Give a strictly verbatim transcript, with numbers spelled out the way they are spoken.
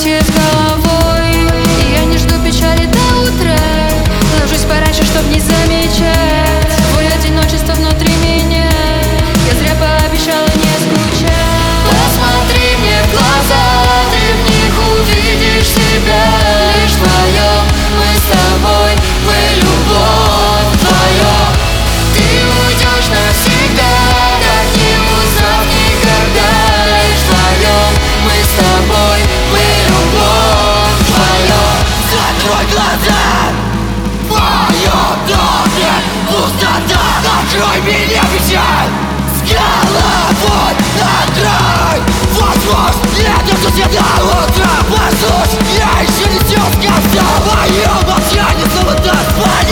с головой, и я не жду печали до утра. Ложусь пораньше, чтоб не замечать твое одиночество внутри меня. Я зря пообещала не скучать. Посмотри мне в глаза, ты в них увидишь себя. Лишь вдвоем мы с тобой, мы любовь вдвоем. Ты уйдешь навсегда, так не узнав никогда. Лишь вдвоем мы с тобой, мы любовь вдвоем. Закрой глаза, в моем доме пустота. Накрой меня печаль, с головой накрой. Возможно, это все всегда утро. Послушай, я еще не все сказал. Мое молчание снова даст понять.